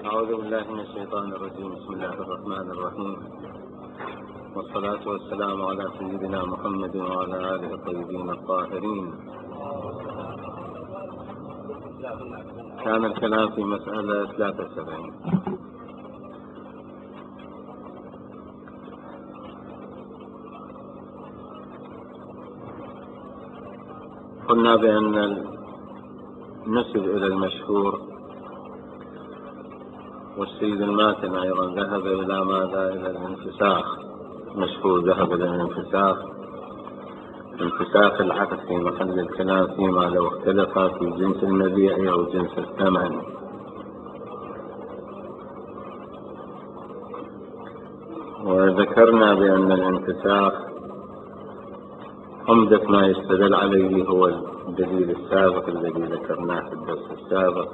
أعوذ بالله من الشيطان الرجيم. بسم الله الرحمن الرحيم، والصلاة والسلام على سيدنا محمد وعلى آله الطيبين الطاهرين. كان الكلام في مسألة 73. قلنا بأن نسب إلى المشهور، والسيد الماتن أيضا ذهب إلى ماذا؟ إلى الانفساخ. مشهور ذهب إلى الانفساخ، انفساخ العقد في محل الكلام فيما لو اختلف في جنس المبيع أو جنس الثمن. وذكرنا بأن الانفساخ عمدة ما يستدل عليه هو الدليل السابق الذي ذكرناه في الدرس السابق،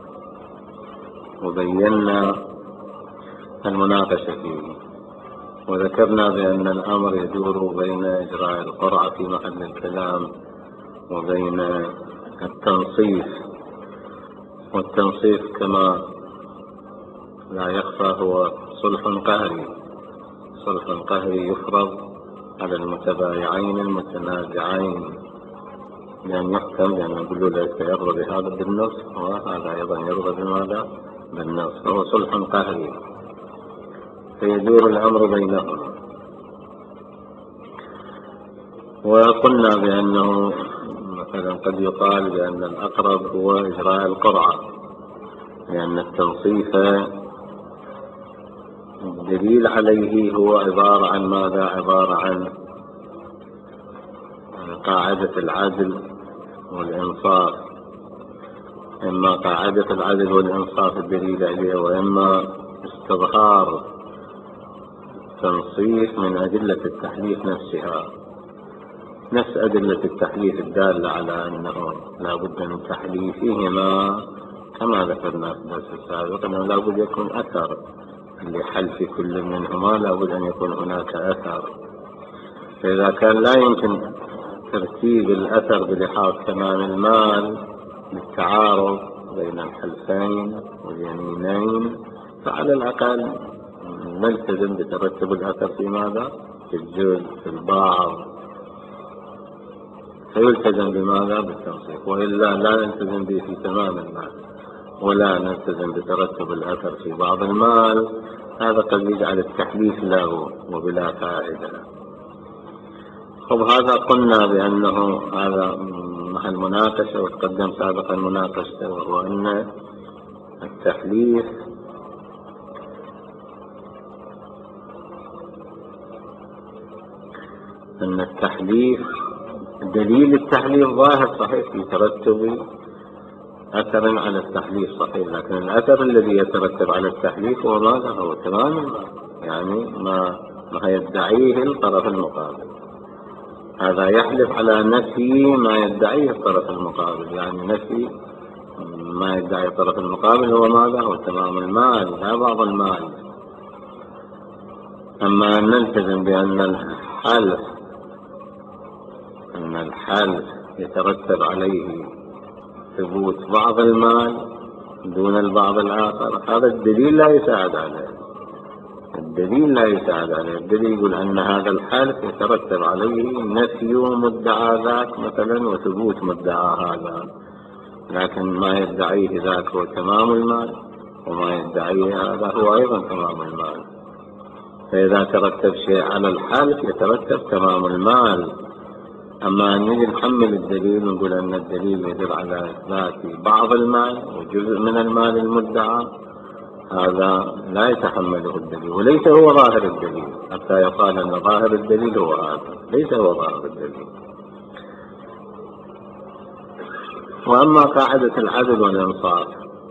وبينا المناقشة فيه، وذكرنا بأن الأمر يدور بين إجراء القرعة في محل الكلام وبين التنصيف. والتنصيف كما لا يخفى هو صلح قهري. صلح قهري يفرض على المتبايعين المتنازعين بأن يحكم، بأن يقول له يرضى بهذا بالنصف وهذا أيضا يرضى بماذا؟ بالنصف. فهو صلح قهري فيدور الأمر بينهما. وقلنا بأنه مثلا قد يقال بأن الأقرب هو إجراء القرعة، لأن التنصيف الدليل عليه هو عبارة عن ماذا؟ عبارة عن قاعدة العدل والإنصاف. إما قاعدة العدل والإنصاف الدليل عليه، وإما استظهار تنصيف من أدلة التحليف نفسها، نفس أدلة التحليف الدالة على أنه لا بد من تحليفهما، كما ذكرنا في الدرس السابق أنه لا بد يكون أثر لحلف كل منهما، لا بد أن يكون هناك أثر. فإذا كان لا يمكن ترتيب الأثر بلحاظ تمام المال للتعارض بين الحلفين واليمينين، فعلى الأقل نلتزم بترتب الأثر في ماذا؟ في الجزء، في البعض، فيلتزم بماذا؟ بالتنصيف. وإلا لا نلتزم به في تمام المال، ولا نلتزم بترتب الأثر في بعض المال. هذا قد يجعل التحليف له وبلا فائدة. هذا قلنا بأنه هذا محل مناقشة، وتقدم سابقا مناقشة، وهو أن التحليف دليل التحليف ظاهر صحيح في ترتب أثر على التحليف صحيح، لكن الأثر الذي يترتب على التحليف هو ماذا؟ هو تمام المال، يعني ما يدعيه الطرف المقابل. هذا يحلف على نفي ما يدعيه الطرف المقابل، يعني نفي ما يدعي الطرف المقابل هو ماذا؟ هو تمام المال لا بعض المال. أما أن نلتزم بأن الحلف يترتب عليه ثبوت بعض المال دون البعض الآخر، هذا الدليل لا يساعد عليه. الدليل يقول أن هذا الحلف يترتب عليه نفي مدعى ذاك مثلا وثبوت مدعى هذا، لكن ما يدعيه ذاك هو تمام المال، وما يدعيه هذا هو أيضا تمام المال. فإذا ترتب شيء على الحلف يترتب تمام المال. أما أن نجي نحمل الدليل ونقول أن الدليل يدل على إثبات بعض المال وجزء من المال المدعى، هذا لا يتحمله الدليل، وليس هو ظاهر الدليل، حتى يقال أن ظاهر الدليل هو هذا، ليس هو ظاهر الدليل. وأما قاعدة العدل والإنصاف،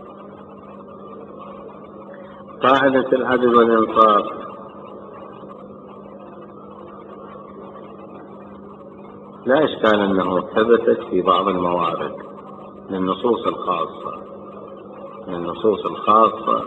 قاعدة العدل والإنصاف لا إشكال أنه ثبتت في بعض الموارد للنصوص الخاصة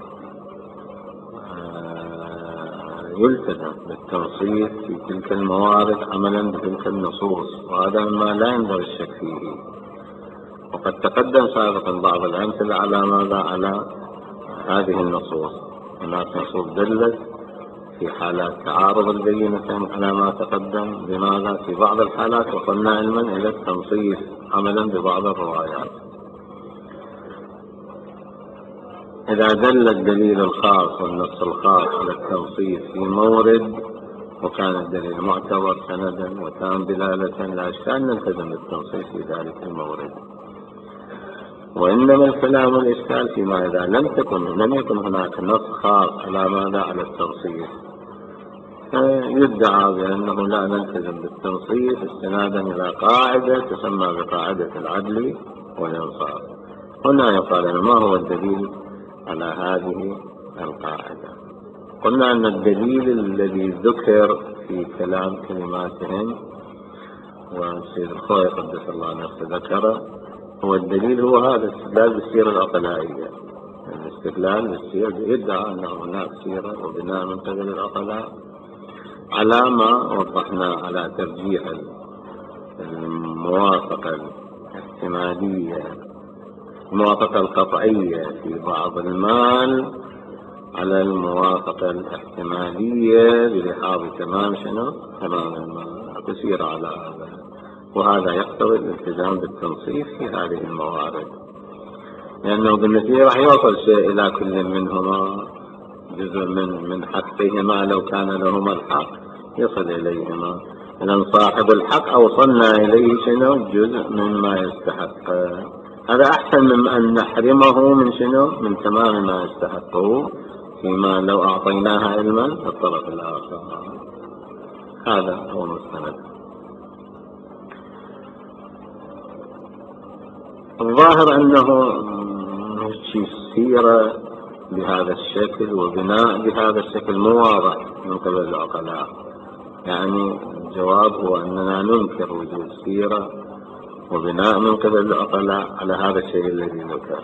يلتزم بالتنصيف في تلك الموارد عملا بتلك النصوص، وهذا مما لا ينبغي الشك فيه. وقد تقدم سابقا بعض الأمثلة على ماذا؟ على هذه النصوص. هناك نصوص دلت في حالات تعارض البينتين على ما تقدم. لماذا في بعض الحالات وصلنا علما إلى التنصيص عملا ببعض الروايات؟ إذا دل الدليل الخاص والنص الخاص على التنصيص في مورد وكان الدليل معتبر سندا وتام دلالة، لا إشكال نلتزم بالتنصيص في ذلك المورد. وإنما الكلام والإشكال فيما إذا لم يكن هناك نص خاص على ماذا؟ على التنصيص، يدعى بأنه لا نلتزم بالتنصيص استنادا إلى قاعدة تسمى بقاعدة العدل والإنصاف. هنا يقال ما هو الدليل على هذه القاعدة؟ قلنا أن الدليل الذي ذكر في كلماتهم والسيد الخوي قدس الله نفسه ذكره، هو الدليل هو هذا الاستدلال بالسيرة العقلائية. الاستدلال بالسيرة يدعى أنه هناك سيرة وبناء من قبل العقلاء على ما وضحنا على ترجيح الموافقة الاحتمالية، الموافقة القطعية في بعض المال على الموافقة الاحتمالية بلحاظ تمام تمام المال. تسير على هذا، وهذا يقتضي الالتزام بالتنصيص في هذه الموارد، لأنه بالنتيجة راح يوصل شيء إلى كل منهما، جزء من حقهما لو كان لهما الحق يصل إليهما. إذن صاحب الحق أوصلنا إليه جزء مما يستحق. هذا أحسن من أن نحرمه من تمام ما يستحقه فيما لو أعطيناها علما للطرف الآخر. هذا هو المستند. الظاهر أنه سيرة بهذا الشكل وبناء بهذا الشكل مو واضح من قبل العقلاء. يعني الجواب هو أننا ننكر وجود سيرة وبناء من قبل العقلاء على هذا الشيء الذي ذكر،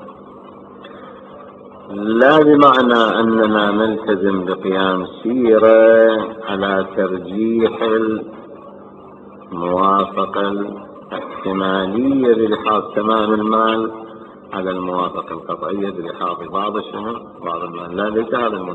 لا بمعنى أننا نلتزم بقيام سيرة على ترجيح الموافقة الاحتمالية بلحاظ تمام المال على الموافقة القطعية بلحاظ بعض المال. لا، ليس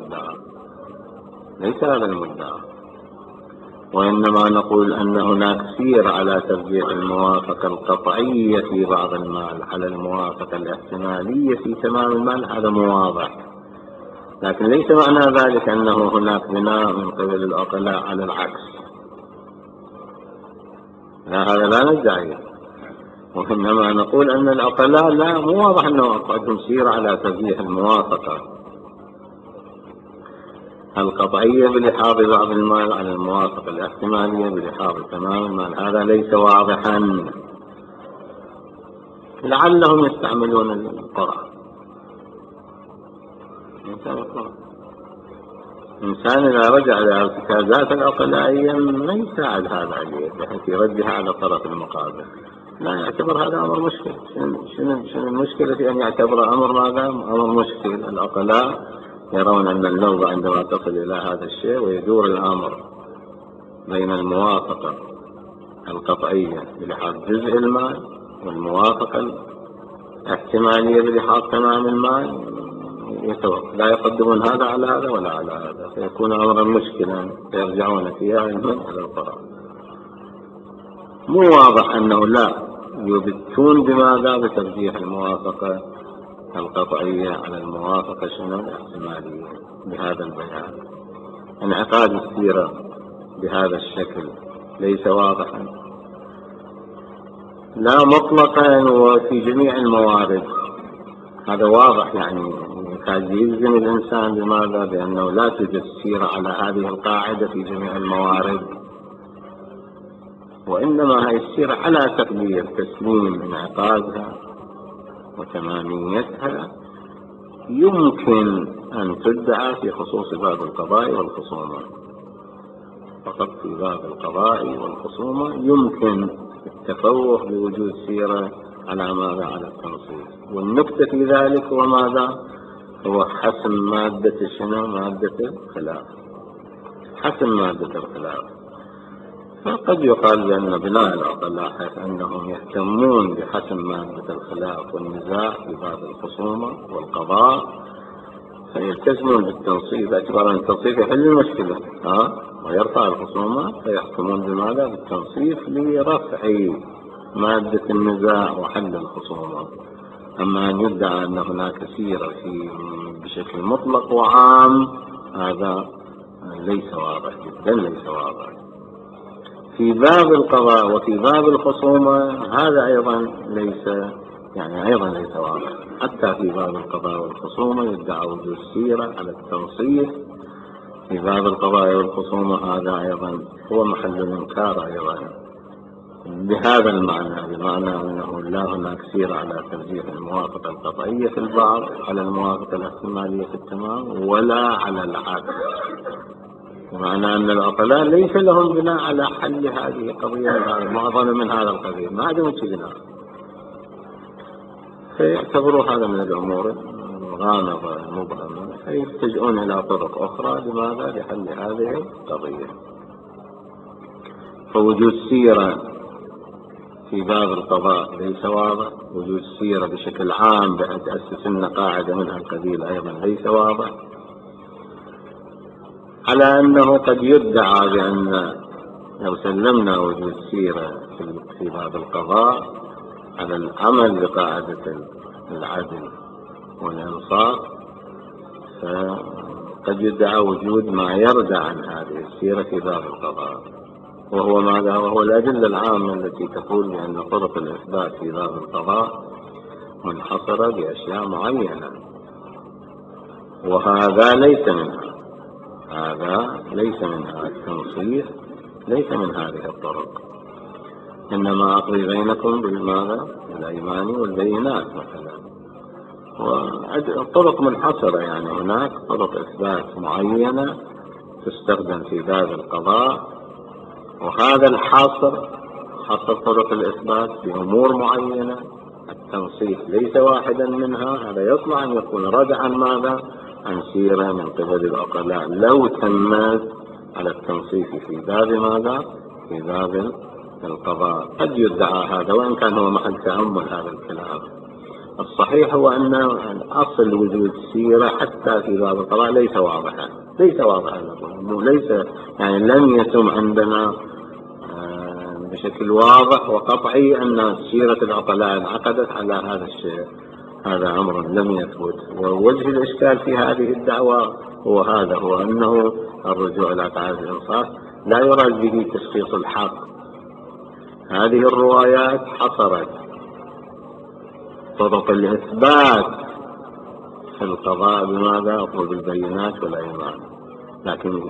هذا المدعى. وإنما نقول أن هناك سير على ترجيح الموافقة القطعية في بعض المال على الموافقة الاحتمالية في تمام المال. هذا واضح، لكن ليس معنى ذلك أنه هناك بناء من قبل العقلاء على العكس. لا، هذا لا ندعيه. وإنما نقول أن العقلاء لا، مو واضح أنه عندهم سير على ترجيح الموافقة القطعية بلحاظ بعض المال على الموافقة الاحتمالية بلحاظ تمام المال. هذا ليس واضحا. لعلهم يستعملون القرآن. الإنسان إذا رجع إلى ارتكازات العقلائية ما يساعد هذا عليه بحيث يرجح على الطرف المقابل. لا يعتبر هذا أمر مشكل. شنو المشكلة في أن يعتبر أمر مشكل؟ العقلاء يرون أن اللغة عندما تصل إلى هذا الشيء ويدور الأمر بين الموافقة القطعية بلحاظ جزء المال والموافقة الاحتمالية بلحاظ تمام المال، لا يقدمون هذا على هذا ولا على هذا، فيكون أمرا مشكلا فيرجعون فيها علما على القرآن. مو واضح أنه لا يبتون بماذا؟ بترجيح الموافقة القطعية على الموافقة الاحتمالية بهذا البيان. انعقاد السيرة بهذا الشكل ليس واضحا، لا مطلقا وفي جميع الموارد. هذا واضح، يعني يكاد يلزم الإنسان بماذا؟ بأنه لا توجد سيرة على هذه القاعدة في جميع الموارد، وإنما هي السيرة على تقدير تسليم انعقادها وتماميتها يمكن أن تدعى في خصوص باب القضاء والخصومة. فقط في باب القضاء والخصومة يمكن التفوه بوجود سيرة على ماذا؟ على التنصيص. والنكتة في ذلك هو ماذا؟ هو حسم مادة مادة الخلاف. حسم مادة الخلاف. فقد يقال بأن بناء العقلاء حيث أنهم يهتمون بحسم مادة الخلاف والنزاع في باب الخصومة والقضاء فيلتزمون بالتنصيف باعتبار أن التنصيف يحل المشكلة ويرفع الخصومات، فيحكمون بماذا؟ بالتنصيف لرفع مادة النزاع وحل الخصومات. أما أن يدعى أن هناك سيرة بشكل مطلق وعام، هذا ليس واضح جدا، ليس واضح. في باب القضاء وفي باب الخصومة هذا أيضا ليس واضح. حتى في باب القضاء والخصومة يدعى وجود سيرة على التنصيف. في باب القضاء والخصومة هذا أيضا هو محل الإنكار أيضا بهذا المعنى، بمعنى أنه لا هناك سيرة على ترجيح الموافقة القطعية في البعض على الموافقة الاحتمالية في التمام، ولا على العكس، بمعنى أن العقلاء ليس لهم بناء على حل هذه القضية معظم من هذا القبيل، ما عندهم شيء بناء، فيعتبروا هذا من الأمور الغامضة المبهمة، فيلتجئون إلى طرق أخرى لماذا؟ لحل هذه القضية. فوجود سيرة في باب القضاء ليس واضح، وجود سيرة بشكل عام بحيث أسسنا قاعدة منها القبيل أيضا ليس واضح، على أنه قد يدعى بأن لو سلمنا وجود سيرة في باب القضاء على العمل بقاعدة العدل والإنصاف، فقد يدعى وجود ما يردع عن هذه السيرة في باب القضاء، وهو ماذا؟ وهو الأدلة العامة التي تقول بأن طرق الإثبات في باب القضاء منحصرة بأشياء معينة، وهذا ليس منها، التنصيف ليس من هذه الطرق، إنما أقضي بينكم بالماذا؟ بالأيمان والبينات مثلا، وطرق منحصرة، يعني هناك طرق إثبات معينة تستخدم في باب القضاء، وهذا حصر طرق الإثبات بأمور معينة. التنصيف ليس واحدا منها، هذا يطلع أن يكون ردعا ماذا؟ عن سيرة من قبل العقلاء لو تمت على التنصيف في باب ماذا؟ في باب القضاء. قد يدعى هذا، وإن كان هو محل تأمل هذا الكلام. الصحيح هو أن أصل وجود سيرة حتى في باب القضاء ليس واضحا، يعني لم يتم عندنا بشكل واضح وقطعي أن سيرة العقلاء انعقدت على هذا الشيء، هذا أمر لم يثبت. ووجه الإشكال في هذه الدعوة هو أنه الرجوع إلى قاعدة الإنصاف لا يراد به تشخيص الحق. هذه الروايات حصرت طرق الإثبات في القضاء بماذا؟ أطلب البينات والأيمان، لكن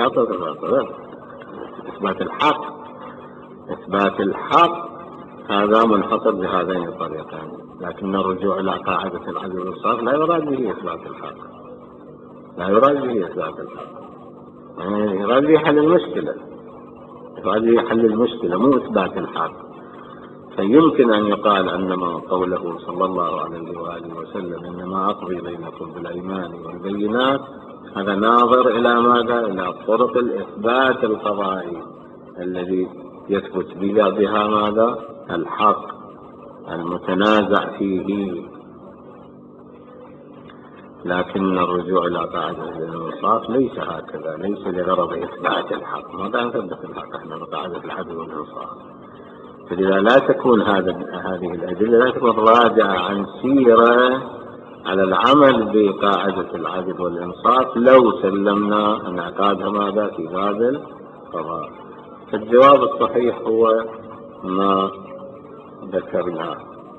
إثبات الحق هذا منحصر بهذين الطريقين، لكن الرجوع إلى قاعدة العدل والإنصاف لا يراد به إثبات الحق، يعني يراد به حل المشكلة، مو إثبات الحق. فيمكن أن يقال أن ما قوله صلى الله عليه وآله وسلم إنما أقضي بينكم بالأيمان والبينات، هذا ناظر إلى ماذا؟ إلى طرق الإثبات القضائي الذي يثبت بها ماذا؟ الحق المتنازع فيه. لكن الرجوع إلى قاعدة الإنصاف ليس هكذا، ليس لغرض إثبات الحق، ما دام ثبت الحق احنا بقاعدة العدل والإنصاف. فلذا لا تكون هذه الأدلة لا تكون راجعة عن سيرة على العمل بقاعدة العدل والإنصاف لو سلمنا انعقادها ماذا؟ في باب القضاء. فالجواب الصحيح هو ما ذكرناه.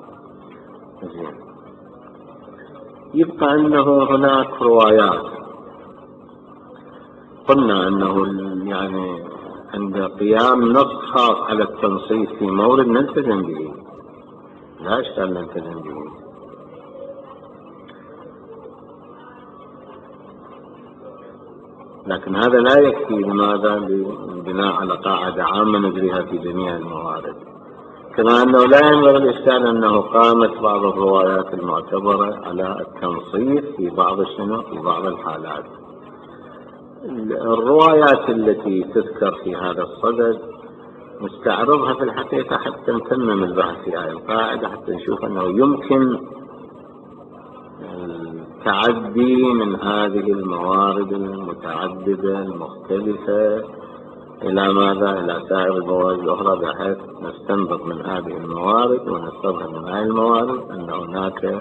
يبقى أنه هناك روايات قلنا أنه يعني عند قيام نص خاص على التنصيص في مورد نلتزم به، لا إشكال نلتزم به، لكن هذا لا يكفي. لماذا؟ بناء على قاعدة عامة نجريها في جميع الموارد. كما أنه لا ينبغي الإشكال أنه قامت بعض الروايات المعتبرة على التنصيص في بعض الحالات. الروايات التي تذكر في هذا الصدد نستعرضها في الحقيقة حتى نتمم البحث في هذه القاعدة، حتى نشوف أنه يمكن التعدي من هذه الموارد المتعددة المختلفة إلى ماذا؟ إلى سائر الموارد الأخرى، بحيث نستنبط من هذه الموارد ونستظهر من هذه الموارد أن هناك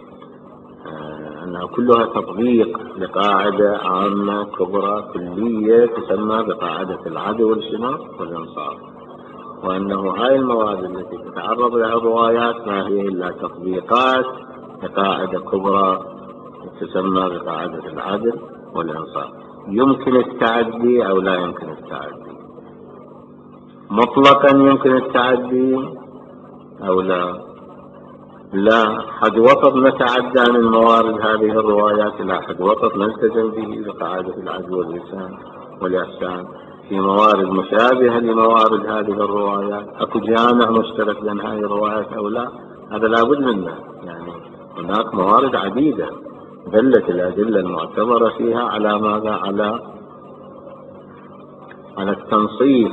أنها كلها تطبيق لقاعدة عامة كبرى كلية تسمى بقاعدة العدل والإنصاف، وأنه هاي الموارد التي تتعرض لها الروايات ما هي إلا تطبيقات لقاعدة كبرى تسمى بقاعدة العدل والإنصاف. يمكن التعدي أو لا يمكن التعدي؟ مطلقا يمكن التعدي أو لا؟ لا، حد وسط نتعدى من موارد هذه الروايات إلى حد وسط نلتزم به بقاعدة العدل والإحسان. في موارد مشابهة لموارد هذه الروايات، أكو جامع مشترك بين هذه الروايات أو لا؟ هذا لابد منه. يعني هناك موارد عديدة دلت الأدلة المعتبرة فيها على ماذا؟ على التنصيف.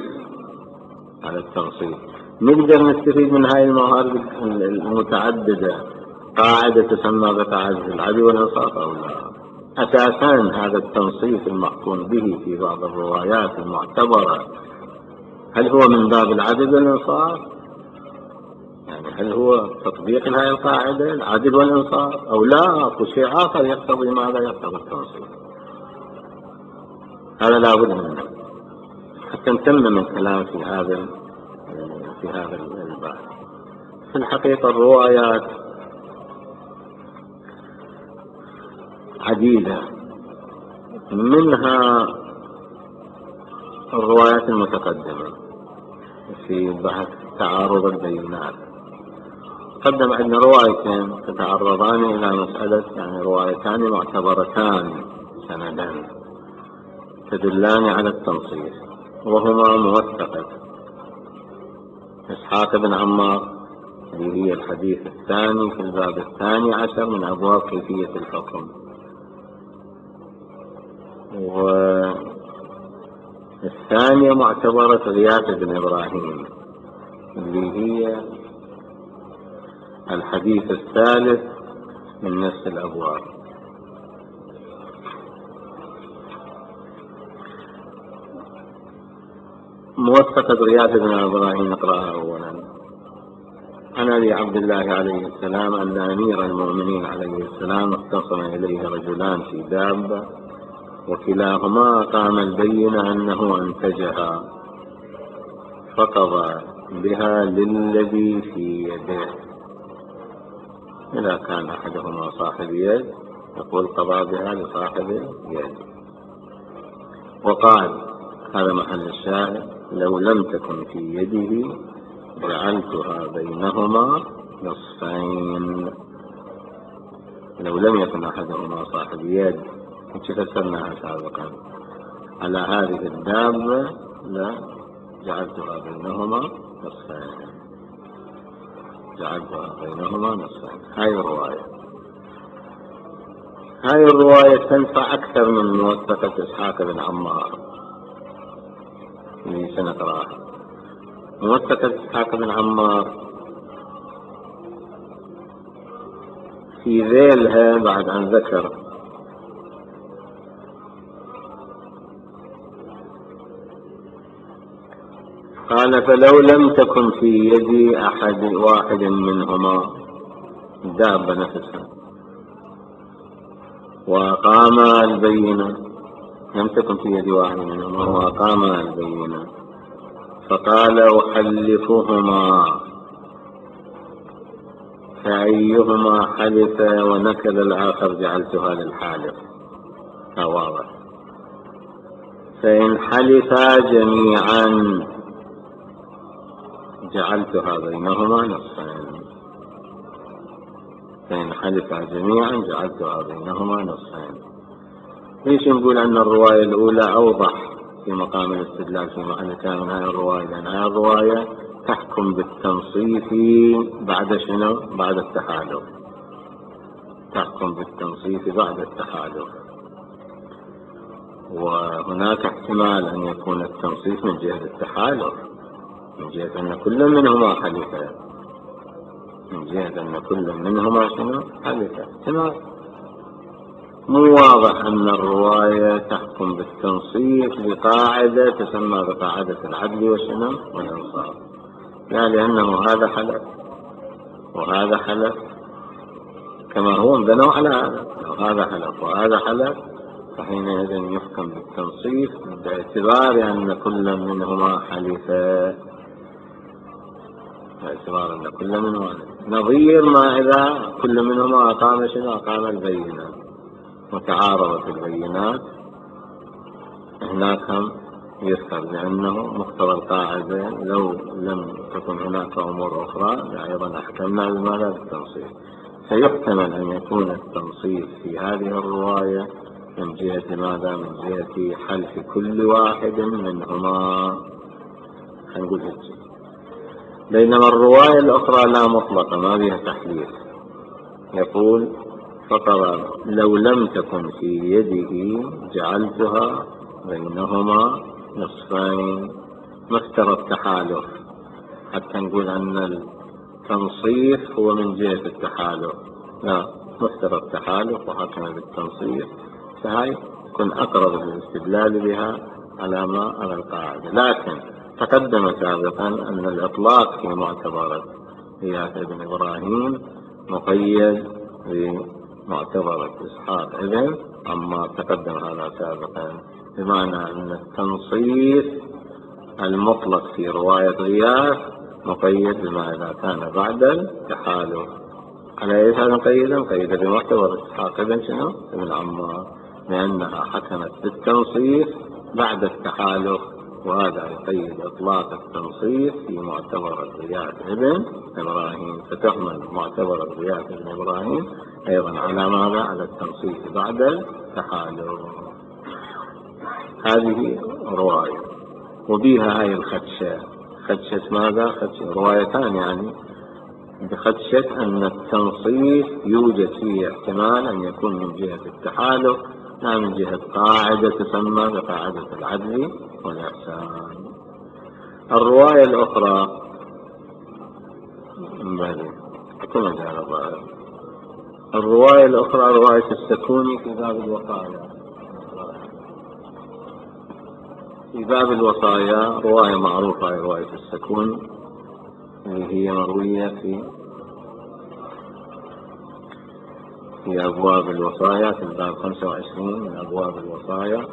نقدر نستفيد من هذه الموارد المتعددة قاعدة تسمى بقاعدة العدل والإنصاف أو لا؟ أساسا هذا التنصيف المحكوم به في بعض الروايات المعتبرة، هل هو من باب العدل والإنصاف؟ يعني هل هو تطبيق هذه القاعدة العدل والإنصاف أو لا؟ أو شيء آخر يقتضي ماذا؟ يقتضي التنصيف. هذا لابد منه حتى نتمم الكلام في هذا الباب. في الحقيقة الروايات عديدة، منها الروايات المتقدمة في بحث تعارض البينات. قدم عندنا روايتين تتعرضان إلى مسألة، يعني روايتان معتبرتان سندا تدلان على التنصيف، وهما موثقة إسحاق بن عمار اللي هي الحديث الثاني في الباب 12 من أبواب كيفية الحكم، والثانية معتبرة غياث بن إبراهيم اللي هي الحديث الثالث من نفس الأبواب. موثقة غياث بن إبراهيم نقرأها أولا. عن أبي عبد الله عليه السلام أن أمير المؤمنين عليه السلام اختصم إليه رجلان في دابة، وكلاهما قام البينة أنه أنتجها، فقضى بها للذي في يده. إذا كان أحدهما صاحب يد يقول قضى بها لصاحب اليد. وقال، هذا محل الشاهد، لو لم تكن في يده جعلتها بينهما نصفين. لو لم يكن أحدهما صاحب يد، كيف فسرناها سابقا على هذه الدابة، لا جعلتها بينهما نصفين. هاي الرواية تنفع أكثر من موثقة إسحاق بن عمار اللي سنقرأها. موثقة إسحاق بن عمار في ذيلها بعد أن ذكر قال، فلو لم تكن في يد واحد منهما الدابة نفسها وقام البينة، لم تكن في يد واحد منهما وقام البينة، فقال أحلفهما، فأيهما حلف ونكل الآخر جعلتها للحالف. واضح. فإن حلفا جميعا جعلتها بينهما نصفين. ليش نقول أن الرواية الأولى أوضح في مقام الاستدلال في محل كلام هذه الرواية؟ لأن هذه الرواية تحكم بالتنصيف بعد شنو؟ بعد التحالف. وهناك احتمال أن يكون التنصيف من جهة التحالف، من جهة أن كل منهما حلفا، احتمال. مو واضح أن الرواية تحكم بالتنصيف بقاعدة تسمى بقاعدة العدل والإنصاف، يعني لأنه هذا حلف وهذا حلف كما هو انبنوا على هذا، لو هذا حلف وهذا حلف فحينئذ يحكم بالتنصيف باعتبار أن كل منهما حلفا، باعتبار أن كل منهما نظير ما إذا كل منهما أقام البينة وتعارضت البينات، هناك هم يذكر لأنه مقتضى القاعدة لو لم تكن هناك أمور أخرى أيضا أحكمنا بماذا بالتنصيف. فيحتمل أن يكون التنصيف في هذه الرواية من جهة ماذا؟ من جهة حلف كل واحد منهما، هنقول هيك. بينما الرواية الأخرى لا مطلقة ما بها تحليل، يقول فقط لو لم تكن في يده جعلتها بينهما نصفين، ما افترض تحالف حتى نقول أن التنصيف هو من جهة التحالف، لا، مفترض تحالف وحكم بالتنصيف، فهي يكون أقرب للاستدلال بها على القاعدة. لكن تقدم سابقا أن الإطلاق في معتبرة قياس ابن إبراهيم مقيد بمعتبرة إسحاق ابن عمار، تقدم هذا سابقا، بمعنى أن التنصيف المطلق في رواية غياث مقيد بما إذا كان بعد التحالف. على أي هذا مقيد بمعتبر إسحاق ابن عمار، لأنها حكمت بالتنصيف بعد التحالف، وهذا يقيد إطلاق التنصيف في معتبر غياث ابن إبراهيم، فتحمل معتبر غياث ابن إبراهيم أيضا على ماذا؟ على التنصيف بعد التحالف. هذه رواية، وبها هاي الخدشة، خدشة ماذا؟ خدشة روايتان، يعني بخدشة أن التنصيف يوجد فيه احتمال أن يكون من جهة التحالف لا من جهة قاعدة تسمى بقاعدة العدل والإحسان. الرواية الأخرى الرواية الأخرى رواية السكوني في باب الوصايا. في باب الوصايا رواية معروفة، رواية السكوني، اللي هي مروية في أبواب الوصايا، في الباب 25 من أبواب الوصايا.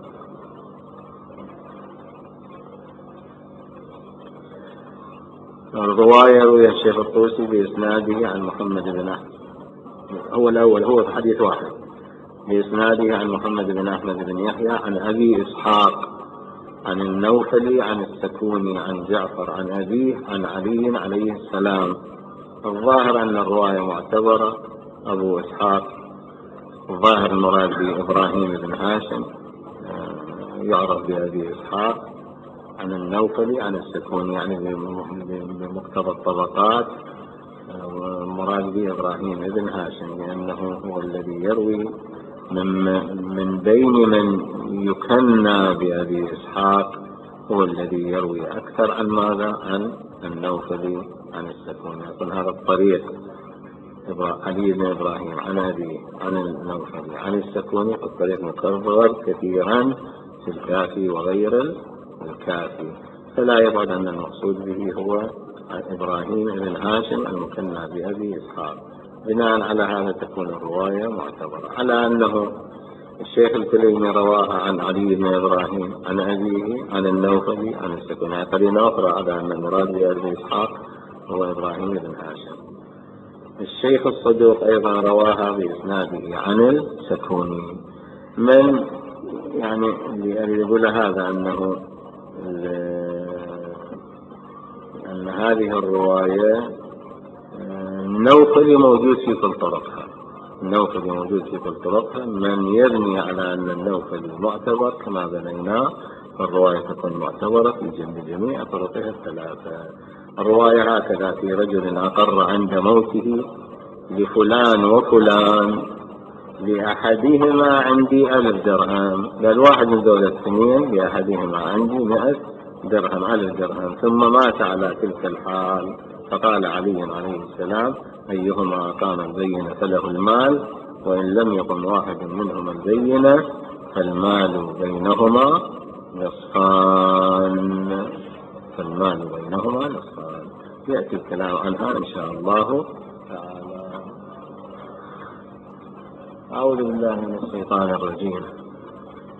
الرواية روي الشيخ الطوسي بإسناده عن محمد بن أحمد، هو الأول، هو في حديث واحد، بإسناده عن محمد بن أحمد بن يحيى عن أبي إسحاق عن النوفلي عن السكوني عن جعفر عن أبيه عن علي عليه السلام. الظاهر أن الرواية معتبرة. أبو إسحاق الظاهر المراد بإبراهيم بن هاشم، يعرف بأبي إسحاق عن النوفلي عن السكوني، يعني بمقتضى الطبقات المراد بإبراهيم بن هاشم، لأنه هو الذي يروي من بين من يكنى بأبي إسحاق، هو الذي يروي أكثر عن ماذا؟ عن النوفلي عن السكوني. يكون هذا الطريق علي بن إبراهيم عن أبي عن النوفلي عن السكوني، الطريق مكرر كثيرا في الكافي وغير الكافي، فلا يبعد أن المقصود به هو إبراهيم بن هاشم المكنى بأبي إسحاق. بناء على هذا تكون الرواية معتبرة، على أنه الشيخ الكليني رواها عن علي بن إبراهيم عن أبيه عن النوفلي عن السكوني، قرينة أخرى على أن المراد بأبي إسحاق هو إبراهيم بن هاشم. الشيخ الصدوق أيضا رواها بإسناده عن السكوني. من يعني اللي يقول هذا أن هذه الرواية النوفلي موجود في كل طرقها، النوفلي موجود في كل طرقها. من يبني على أن النوفلي معتبر كما بنيناه، الرواية تكون معتبرة في جميع طرقها الثلاثة. الرواية هكذا: في رجل أقر عند موته لفلان وفلان لأحدهما عندي 1000 درهم، قال واحد من دول السنين لأحدهما عندي 100 درهم 1000 درهم، ثم مات على تلك الحال، فقال علي عليه السلام: أيهما أقام البينة فله المال، وإن لم يكن واحد منهما البينة فالمال بينهما نصفان. فالمال بينهما نصفان، يأتي الكلام عنها إن شاء الله تعالى. أعوذ بالله من الشيطان الرجيم.